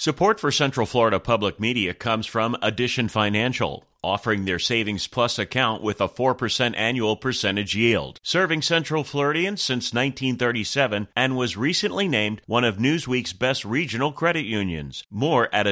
Support for Central Florida Public Media comes from Addition Financial, offering their Savings Plus account with a 4% annual percentage yield. Serving Central Floridians since 1937 and was recently named one of Newsweek's best regional credit unions. More at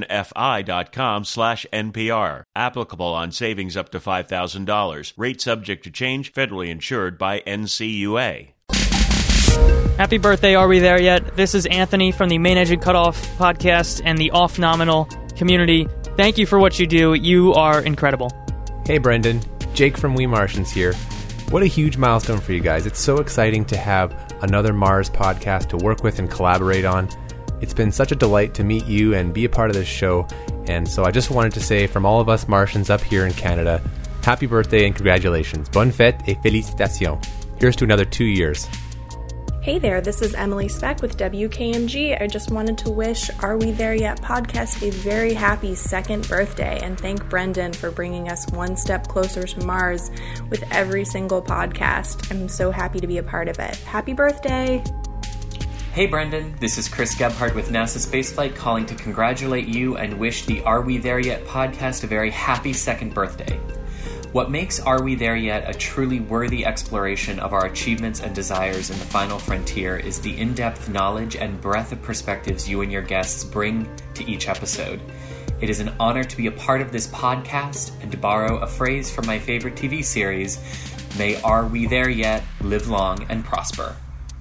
additionfi.com/NPR. Applicable on savings up to $5,000. Rate subject to change. Federally insured by NCUA. Happy birthday, Are We There Yet? This is Anthony from the Main Engine Cutoff podcast and the Off Nominal community. Thank you for what you do. You are incredible. Hey, Brendan. Jake from We Martians here. What a huge milestone for you guys. It's so exciting to have another Mars podcast to work with and collaborate on. It's been such a delight to meet you and be a part of this show. And so I just wanted to say from all of us Martians up here in Canada, happy birthday and congratulations. Bonne fête et félicitations. Here's to another 2 years. Hey there, this is Emily Speck with WKMG. I just wanted to wish Are We There Yet podcast a very happy second birthday and thank Brendan for bringing us one step closer to Mars with every single podcast. I'm so happy to be a part of it. Happy birthday! Hey Brendan, this is Chris Gebhardt with NASA Spaceflight calling to congratulate you and wish the Are We There Yet podcast a very happy second birthday. What makes Are We There Yet a truly worthy exploration of our achievements and desires in the final frontier is the in-depth knowledge and breadth of perspectives you and your guests bring to each episode. It is an honor to be a part of this podcast and to borrow a phrase from my favorite TV series, may Are We There Yet live long and prosper.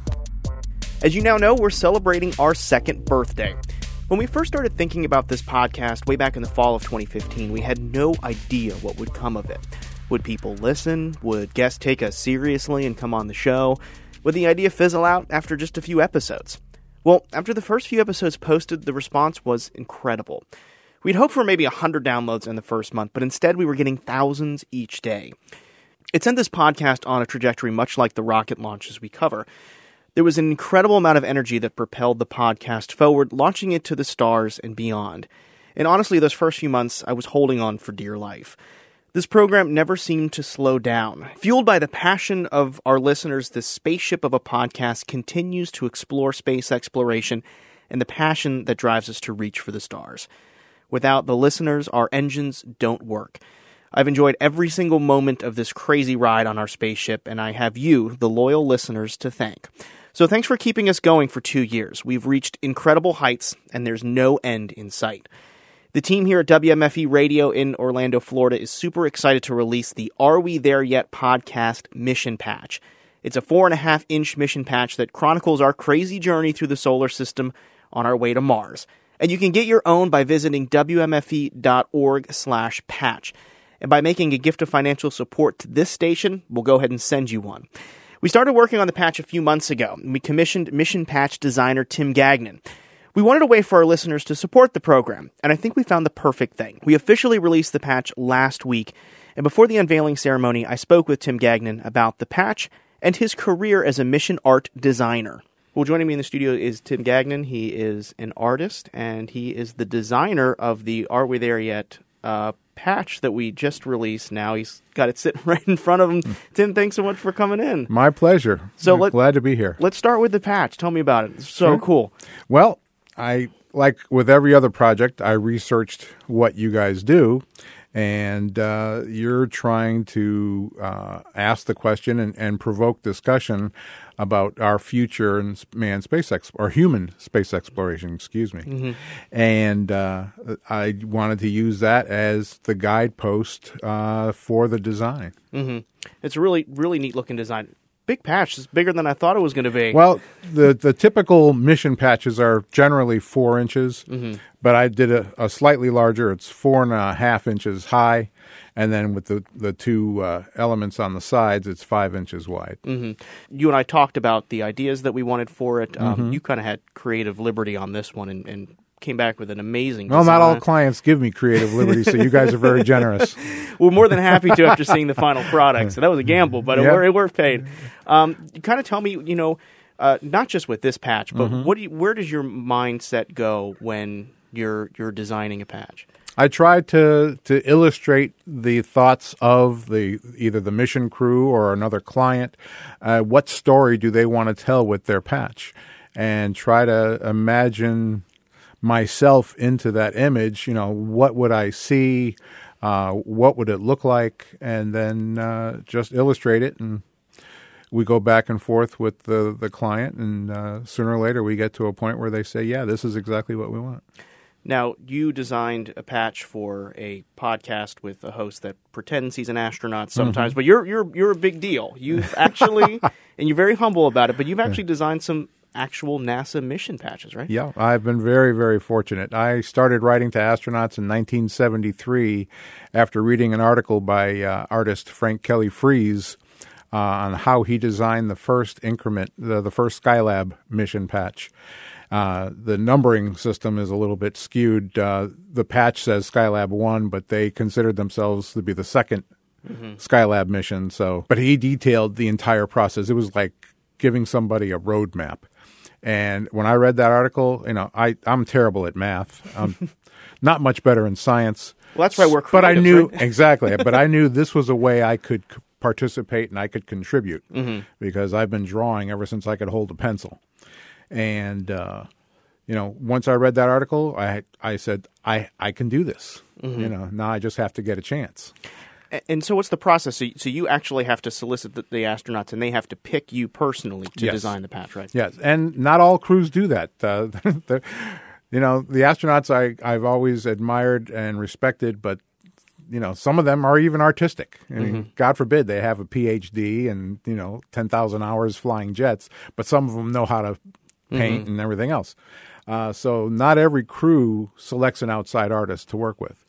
As you now know, we're celebrating our second birthday. When we first started thinking about this podcast way back in the fall of 2015, we had no idea what would come of it. Would people listen? Would guests take us seriously and come on the show? Would the idea fizzle out after just a few episodes? Well, after the first few episodes posted, the response was incredible. We'd hoped for maybe 100 downloads in the first month, but instead we were getting thousands each day. It sent this podcast on a trajectory much like the rocket launches we cover. There was an incredible amount of energy that propelled the podcast forward, launching it to the stars and beyond. And honestly, those first few months, I was holding on for dear life. This program never seemed to slow down. Fueled by the passion of our listeners, this spaceship of a podcast continues to explore space exploration and the passion that drives us to reach for the stars. Without the listeners, our engines don't work. I've enjoyed every single moment of this crazy ride on our spaceship, and I have you, the loyal listeners, to thank. So thanks for keeping us going for 2 years. We've reached incredible heights, and there's no end in sight. The team here at WMFE Radio in Orlando, Florida is super excited to release the Are We There Yet podcast mission patch. It's a 4.5-inch mission patch that chronicles our crazy journey through the solar system on our way to Mars. And you can get your own by visiting WMFE.org/patch. And by making a gift of financial support to this station, we'll go ahead and send you one. We started working on the patch a few months ago, and we commissioned mission patch designer Tim Gagnon. We wanted a way for our listeners to support the program, and I think we found the perfect thing. We officially released the patch last week, and before the unveiling ceremony, I spoke with Tim Gagnon about the patch and his career as a mission art designer. Well, joining me in the studio is Tim Gagnon. He is an artist, and he is the designer of the Are We There Yet patch that we just released now. He's got it sitting right in front of him. Tim, thanks so much for coming in. My pleasure. So glad to be here. Let's start with the patch. Tell me about it. It's so cool. Well, like with every other project, I researched what you guys do, and you're trying to ask the question and provoke discussion about our future in human space exploration. Mm-hmm. And I wanted to use that as the guidepost for the design. Mm-hmm. It's a really, really neat looking design. Big patch. It's bigger than I thought it was going to be. Well, the typical mission patches are generally 4 inches, but I did a slightly larger. It's 4.5 inches high, and then with the two elements on the sides, it's 5 inches wide. Mm-hmm. You and I talked about the ideas that we wanted for it. You kind of had creative liberty on this one and came back with an amazing design. Well, not all clients give me creative liberty, so you guys are very generous. We're more than happy to after seeing the final product. So that was a gamble, but it worth paid. You kind of tell me, not just with this patch, but where does your mindset go when you're designing a patch? I try to illustrate the thoughts of either the mission crew or another client. What story do they want to tell with their patch? And try to imagine myself into that image, what would I see? What would it look like? And then just illustrate it. And we go back and forth with the client. And sooner or later, we get to a point where they say, yeah, this is exactly what we want. Now, you designed a patch for a podcast with a host that pretends he's an astronaut sometimes, but you're a big deal. You've actually, and you're very humble about it, but you've actually designed some actual NASA mission patches, right? Yeah, I've been very, very fortunate. I started writing to astronauts in 1973 after reading an article by artist Frank Kelly Freeze on how he designed the first increment, the first Skylab mission patch. The numbering system is a little bit skewed. The patch says Skylab 1, but they considered themselves to be the second Skylab mission. But he detailed the entire process. It was like giving somebody a roadmap. And when I read that article, I'm terrible at math. I'm not much better in science. Well, that's why we're creatives, but I knew right? exactly. But I knew this was a way I could participate and I could contribute because I've been drawing ever since I could hold a pencil. And once I read that article, I said I can do this. Now I just have to get a chance. And so what's the process? So you actually have to solicit the astronauts, and they have to pick you personally to design the patch, right? Yes, and not all crews do that. The astronauts I've always admired and respected, but some of them are even artistic. I mean, God forbid they have a PhD and 10,000 hours flying jets, but some of them know how to paint and everything else. So not every crew selects an outside artist to work with,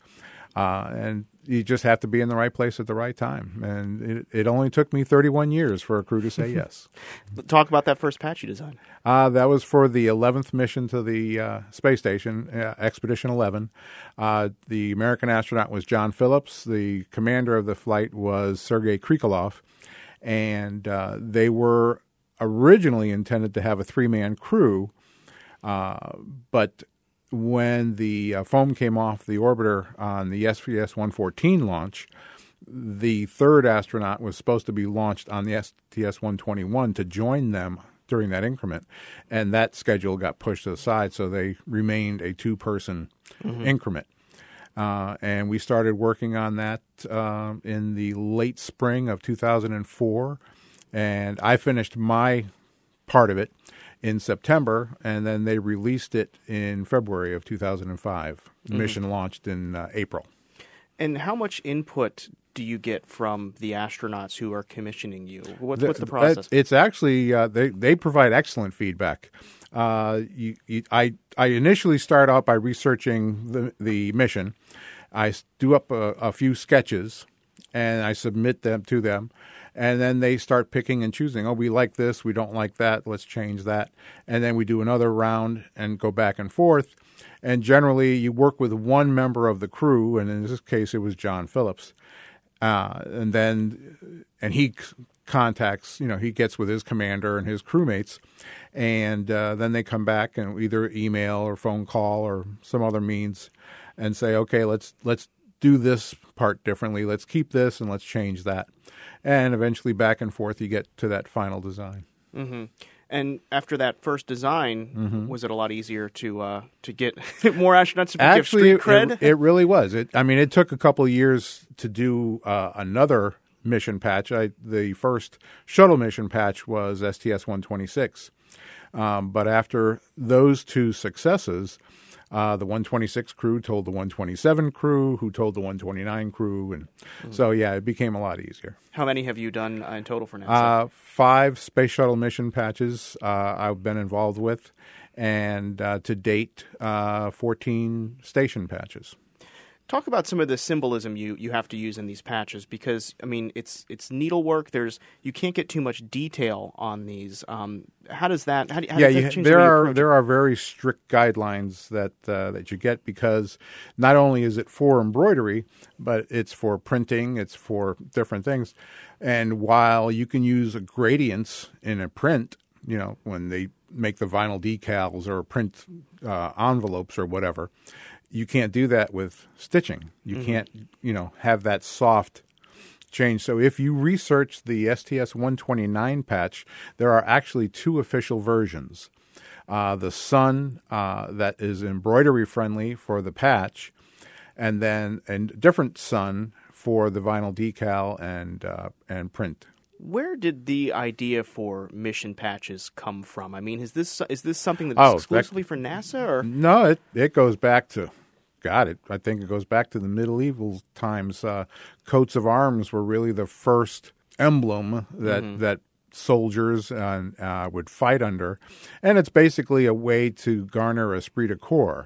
and you just have to be in the right place at the right time. And it only took me 31 years for a crew to say yes. Talk about that first patch you designed. That was for the 11th mission to the space station, Expedition 11. The American astronaut was John Phillips. The commander of the flight was Sergei Krikalev. And they were originally intended to have a 3-man crew, but when the foam came off the orbiter on the STS-114 launch, the third astronaut was supposed to be launched on the STS-121 to join them during that increment, and that schedule got pushed aside, so they remained a 2-person increment. And we started working on that in the late spring of 2004, and I finished my part of it in September, and then they released it in February of 2005. The mission launched in April. And how much input do you get from the astronauts who are commissioning you? What's the process? It's actually, they provide excellent feedback. I initially start out by researching the mission. I do up a few sketches, and I submit them to them. And then they start picking and choosing. Oh, we like this. We don't like that. Let's change that. And then we do another round and go back and forth. And generally, you work with one member of the crew, and in this case, it was John Phillips. And he contacts, he gets with his commander and his crewmates, and then they come back and either email or phone call or some other means and say, okay, let's do this part differently. Let's keep this and let's change that. And eventually back and forth you get to that final design. And after that first design, was it a lot easier to get more astronauts to give street cred? It really was. It took a couple of years to do another mission patch. The first shuttle mission patch was STS-126. But after those two successes, the 126 crew told the 127 crew, who told the 129 crew. And so, it became a lot easier. How many have you done in total for NASA? 5 space shuttle mission patches I've been involved with, and to date, 14 station patches. Talk about some of the symbolism you have to use in these patches, because it's needlework. You can't get too much detail on these. How does that? How does that change there are very strict guidelines that you get, because not only is it for embroidery, but it's for printing. It's for different things. And while you can use gradients in a print, when they make the vinyl decals or print envelopes or whatever, you can't do that with stitching. You can't, have that soft change. So if you research the STS-129 patch, there are actually 2 official versions. the sun that is embroidery friendly for the patch, and then a different sun for the vinyl decal and print. Where did the idea for mission patches come from? I mean, is this something that's exclusively for NASA? Or no, it goes back to, I think it goes back to the medieval times. Coats of arms were really the first emblem that soldiers would fight under, and it's basically a way to garner esprit de corps.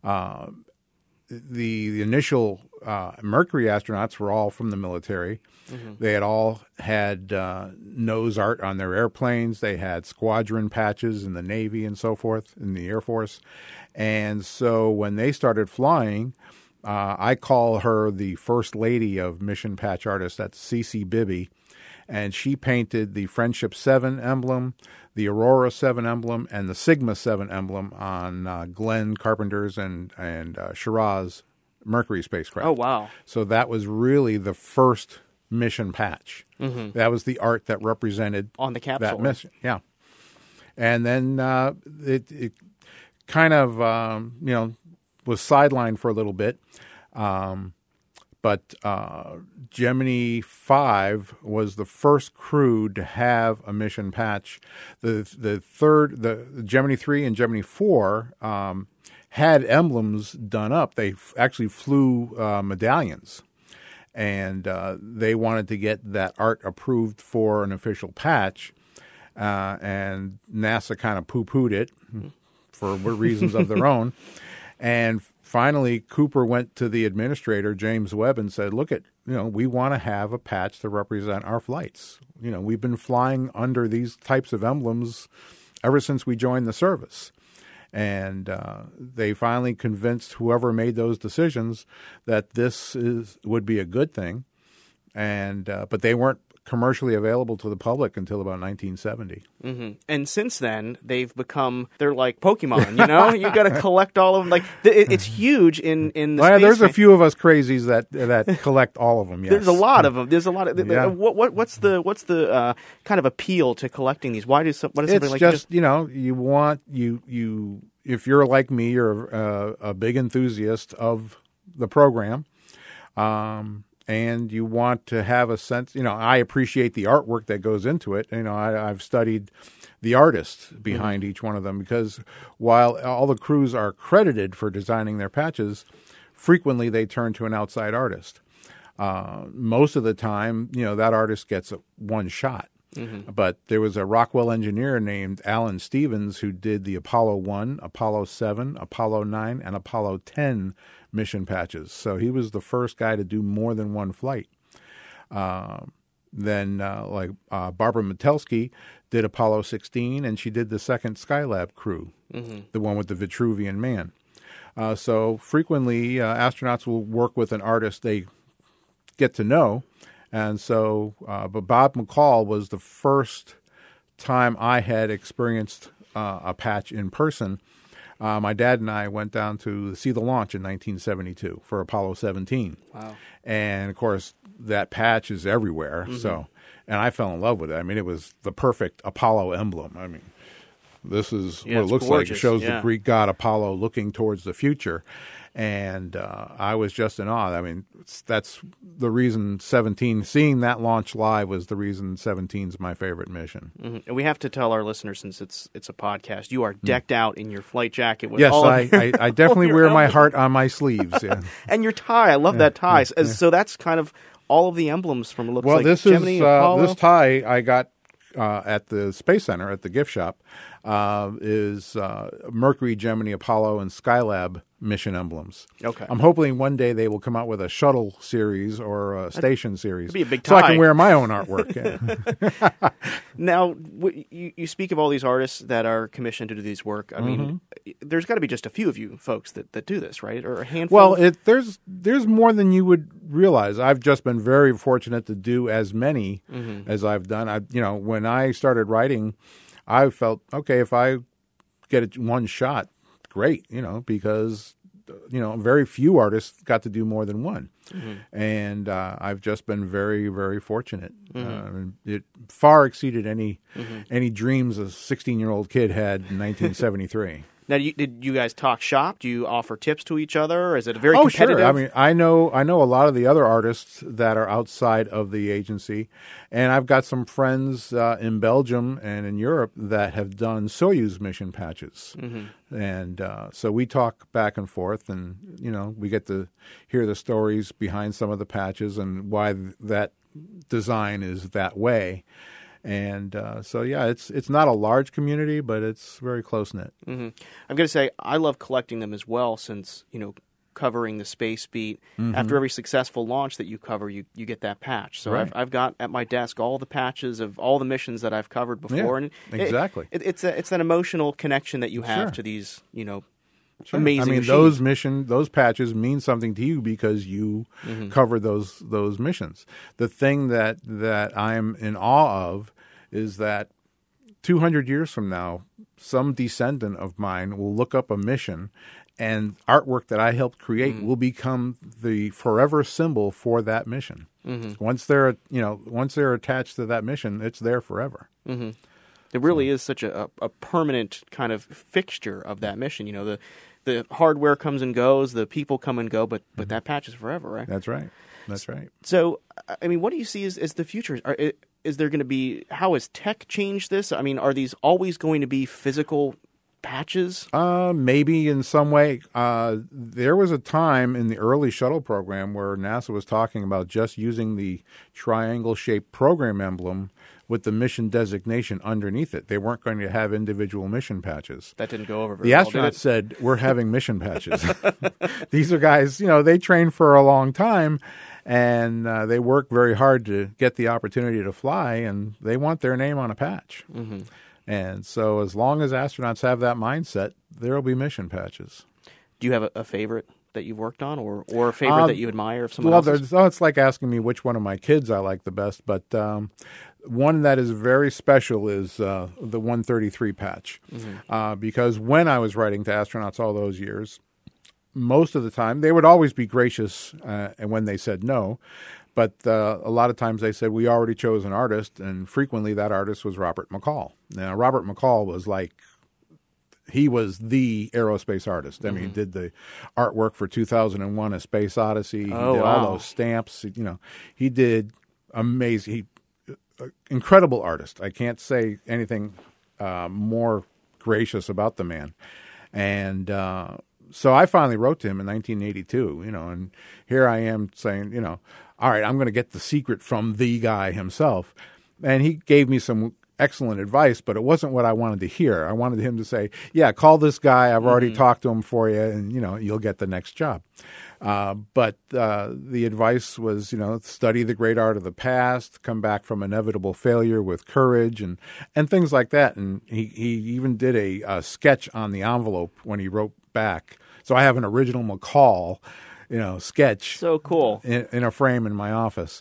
The initial Mercury astronauts were all from the military. They had all had nose art on their airplanes. They had squadron patches in the Navy and so forth, in the Air Force. And so when they started flying, I call her the first lady of mission patch artists. That's C.C. Bibby. And she painted the Friendship 7 emblem, the Aurora 7 emblem, and the Sigma 7 emblem on Glenn Carpenter's and Shiraz Mercury spacecraft. Oh, wow. So that was really the first mission patch. That was the art that represented on the capsule. That mission. Yeah. And then it kind of, was sidelined for a little bit. But Gemini 5 was the first crew to have a mission patch. The Gemini 3 and Gemini 4 had emblems done up. They actually flew medallions, and they wanted to get that art approved for an official patch, and NASA kind of poo-pooed it for reasons of their own. And finally, Cooper went to the administrator, James Webb, and said, look, we want to have a patch to represent our flights. We've been flying under these types of emblems ever since we joined the service. And they finally convinced whoever made those decisions that this would be a good thing. And but they weren't commercially available to the public until about 1970. And since then, they're like Pokemon, You got to collect all of them. Like it's huge in the space. There's a few of us crazies that collect all of them. Yes. There's a lot of them. There's a lot of. Yeah. What's the kind of appeal to collecting these? What is something it's like just you want you if you're like me, you're a big enthusiast of the program. And you want to have a sense, I appreciate the artwork that goes into it. I've studied the artists behind each one of them, because while all the crews are credited for designing their patches, frequently they turn to an outside artist. Most of the time, that artist gets one shot. But there was a Rockwell engineer named Alan Stevens who did the Apollo 1, Apollo 7, Apollo 9, and Apollo 10 mission patches. So he was the first guy to do more than one flight. Then Barbara Metelsky did Apollo 16, and she did the second Skylab crew, the one with the Vitruvian Man. So frequently astronauts will work with an artist they get to know. And so, but Bob McCall was the first time I had experienced a patch in person. My dad and I went down to see the launch in 1972 for Apollo 17. Wow. And, of course, that patch is everywhere. So, and I fell in love with it. I mean, it was the perfect Apollo emblem. I mean, this is what it looks gorgeous. like. It shows the Greek god Apollo looking towards the future. And I was just in awe. I mean, that's the reason 17, seeing that launch live was the reason 17 is my favorite mission. And we have to tell our listeners, since it's a podcast, you are decked out in your flight jacket. With yes, all I definitely wear my heart on my sleeves. Yeah. And your tie. I love that tie. So that's kind of all of the emblems from, it looks like this Gemini, Apollo. This tie I got at the Space Center at the gift shop is Mercury, Gemini, Apollo, and Skylab mission emblems. Okay. I'm hoping one day they will come out with a shuttle series or a station series. That'd be a big so tie. I can wear my own artwork. Yeah. Now, you speak of all these artists that are commissioned to do these work. I mean, there's got to be just a few of you folks that do this, right? Or a handful? Well, there's more than you would realize. I've just been very fortunate to do as many as I've done. When I started writing, I felt, okay, if I get it one shot, great, because very few artists got to do more than one. And I've just been very, very fortunate. It far exceeded any dreams a 16-year-old kid had in 1973. Now, did you guys talk shop? Do you offer tips to each other? Is it very Oh, competitive? sure. I mean, I know a lot of the other artists that are outside of the agency, and I've got some friends in Belgium and in Europe that have done Soyuz mission patches, and so we talk back and forth, and we get to hear the stories behind some of the patches and why that design is that way. And so, yeah, it's not a large community, but it's very close-knit. I'm going to say I love collecting them as well since, covering the Space Beat. After every successful launch that you cover, you get that patch. So Right. I've got at my desk all the patches of all the missions that I've covered before. Yeah, and exactly. It's an emotional connection that you have Sure. to these, Sure. amazing I mean, machines. those patches mean something to you because you cover those missions. The thing that I'm in awe of is that 200 years from now, some descendant of mine will look up a mission, and artwork that I helped create will become the forever symbol for that mission. Once they're attached to that mission, it's there forever. It really is such a permanent kind of fixture of that mission. The hardware comes and goes, the people come and go, but that patch is forever, right? That's right. That's right. So, I mean, what do you see as the future? Is there going to be, how has tech changed this? I mean, are these always going to be physical patches? Maybe in some way. There was a time in the early shuttle program where NASA was talking about just using the triangle-shaped program emblem with the mission designation underneath it. They weren't going to have individual mission patches. That didn't go over very The well, astronauts did it? said, we're having mission patches. These are guys, they train for a long time, and they work very hard to get the opportunity to fly, and they want their name on a patch. And so as long as astronauts have that mindset, there will be mission patches. Do you have a favorite that you've worked on, or a favorite that you admire of someone else's? It's like asking me which one of my kids I like the best, but one that is very special is the 133 patch. Because when I was writing to astronauts all those years, most of the time, they would always be gracious and when they said no, but a lot of times they said, we already chose an artist, and frequently that artist was Robert McCall. Now, Robert McCall was he was the aerospace artist. I mean, he did the artwork for 2001: A Space Odyssey. He did all those stamps. He did amazing. Incredible artist. I can't say anything more gracious about the man. And so I finally wrote to him in 1982. And here I am saying, all right, I'm going to get the secret from the guy himself. And he gave me some excellent advice, but it wasn't what I wanted to hear. I wanted him to say, yeah, call this guy. I've already talked to him for you, and, you'll get the next job. But the advice was, study the great art of the past, come back from inevitable failure with courage, and things like that. And he even did a sketch on the envelope when he wrote back. So I have an original McCall, sketch. So cool. In a frame in my office.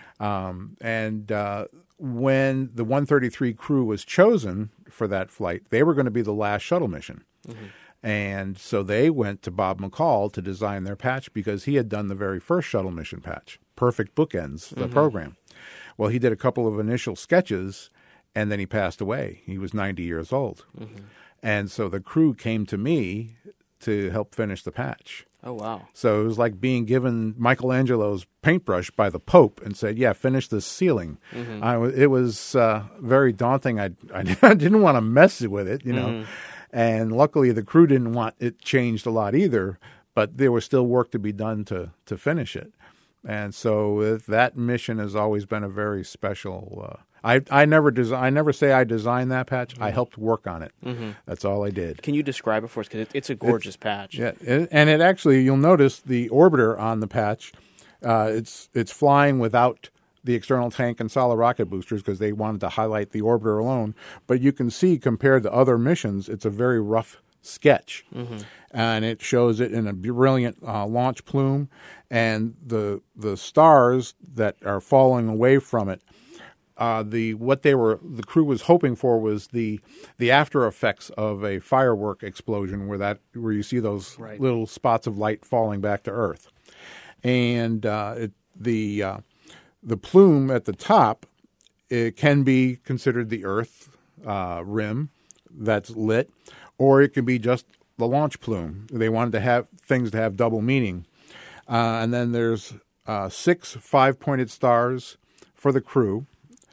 When the 133 crew was chosen for that flight, they were going to be the last shuttle mission. And so they went to Bob McCall to design their patch because he had done the very first shuttle mission patch. Perfect bookends the program. Well, he did a couple of initial sketches, and then he passed away. He was 90 years old. And so the crew came to me to help finish the patch. Oh, wow. So it was like being given Michelangelo's paintbrush by the Pope and said, yeah, finish this ceiling. It was very daunting. I didn't want to mess with it, And luckily the crew didn't want it changed a lot either, but there was still work to be done to finish it. And so that mission has always been a very special. I never say I designed that patch. I helped work on it. That's all I did. Can you describe it for us? Because it's a gorgeous patch. Yeah, and it actually, you'll notice the orbiter on the patch. It's flying without the external tank and solid rocket boosters because they wanted to highlight the orbiter alone. But you can see, compared to other missions, it's a very rough sketch. And it shows it in a brilliant launch plume. And the stars that are falling away from it the crew was hoping for was the after effects of a firework explosion where you see those little spots of light falling back to Earth, and the plume at the top, it can be considered the Earth rim that's lit, or it can be just the launch plume. They wanted to have things to have double meaning, and then there's 6 5-pointed stars for the crew,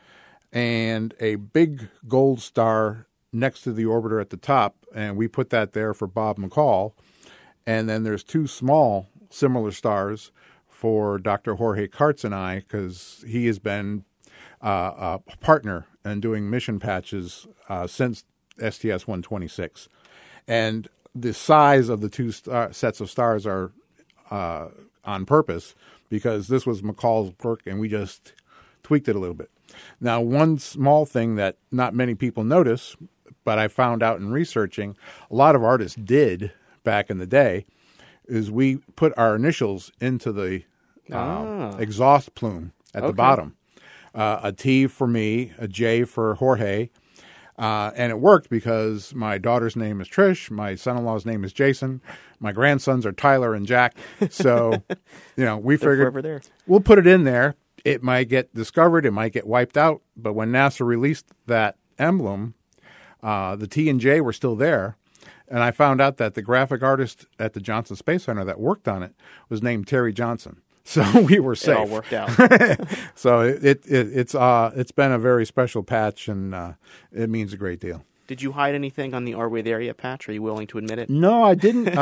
and a big gold star next to the orbiter at the top, and we put that there for Bob McCall. And then there's 2 small similar stars for Dr. Jorge Karts and I, because he has been a partner in doing mission patches since STS-126. And the size of the 2 sets of stars are on purpose, because this was McCall's work, and we just tweaked it a little bit. Now, one small thing that not many people notice, but I found out in researching, a lot of artists did back in the day, is we put our initials into the exhaust plume at the bottom. A T for me, a J for Jorge, and it worked because my daughter's name is Trish, my son-in-law's name is Jason, my grandsons are Tyler and Jack. So, we figured we'll put it in there. It might get discovered, it might get wiped out, but when NASA released that emblem, the T and J were still there, and I found out that the graphic artist at the Johnson Space Center that worked on it was named Terry Johnson. So we were safe. It all worked out. So it's been a very special patch, and it means a great deal. Did you hide anything on the Are We There Yet patch? Are you willing to admit it? No, I didn't.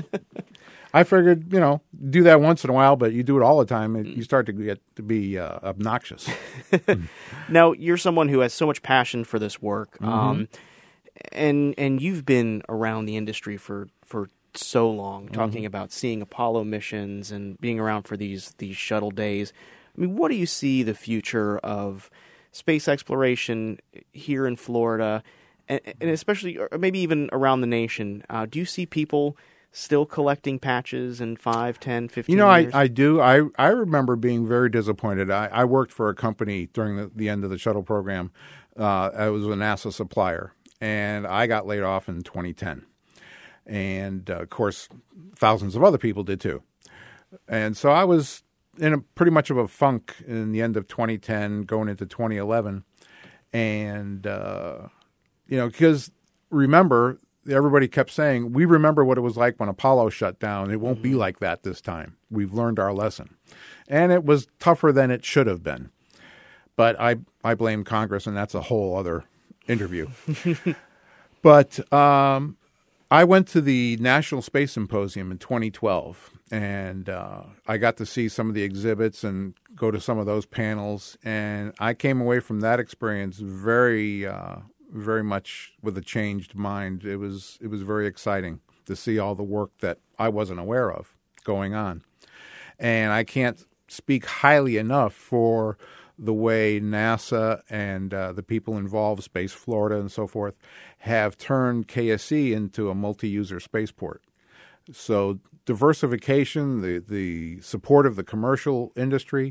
I figured, do that once in a while, but you do it all the time, you start to get to be obnoxious. Now, you're someone who has so much passion for this work, and you've been around the industry for so long, talking about seeing Apollo missions and being around for these shuttle days. I mean, what do you see the future of space exploration here in Florida, and especially, or maybe even around the nation? Do you see people still collecting patches in 5, 10, 15 years? I do. I remember being very disappointed. I worked for a company during the end of the shuttle program. I was a NASA supplier, and I got laid off in 2010. And, of course, thousands of other people did too. And so I was in a pretty much of a funk in the end of 2010, going into 2011. And, because remember, everybody kept saying, we remember what it was like when Apollo shut down. It won't be like that this time. We've learned our lesson. And it was tougher than it should have been. But I blame Congress, and that's a whole other interview. But I went to the National Space Symposium in 2012, and I got to see some of the exhibits and go to some of those panels. And I came away from that experience very much with a changed mind. It was very exciting to see all the work that I wasn't aware of going on. And I can't speak highly enough for the way NASA and the people involved, Space Florida and so forth, have turned KSC into a multi-user spaceport. So diversification, the support of the commercial industry,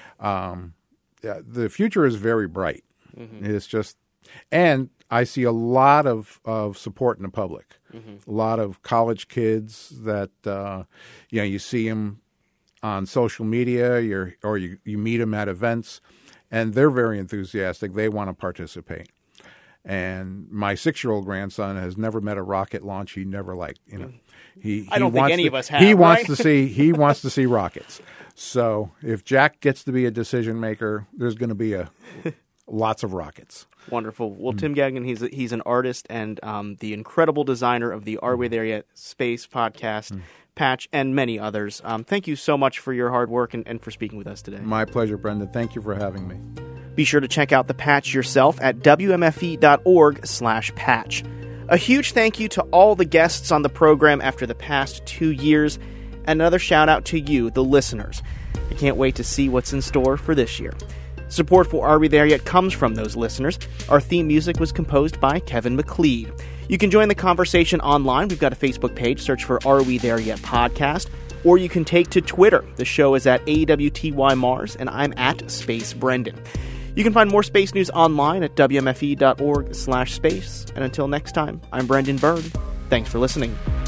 the future is very bright. It's just, and I see a lot of support in the public. A lot of college kids that, you see them on social media, you meet them at events, and they're very enthusiastic. They want to participate. And my 6-year-old grandson has never met a rocket launch he never liked. I don't think any of us have. He wants to see rockets. So if Jack gets to be a decision maker, there's going to be lots of rockets. Wonderful. Well, Tim Gagnon, he's an artist and the incredible designer of the Are We There Yet Space podcast, patch, and many others. Thank you so much for your hard work and for speaking with us today. My pleasure, Brendan. Thank you for having me. Be sure to check out the patch yourself at wmfe.org/patch. A huge thank you to all the guests on the program after the past 2 years, and another shout out to you, the listeners. I can't wait to see what's in store for this year. Support for Are We There Yet comes from those listeners. Our theme music was composed by Kevin McLeod. You can join the conversation online. We've got a Facebook page. Search for Are We There Yet Podcast. Or you can take to Twitter. The show is at AWTY Mars, and I'm at Space Brendan. You can find more space news online at wmfe.org/space. And until next time, I'm Brendan Byrne. Thanks for listening.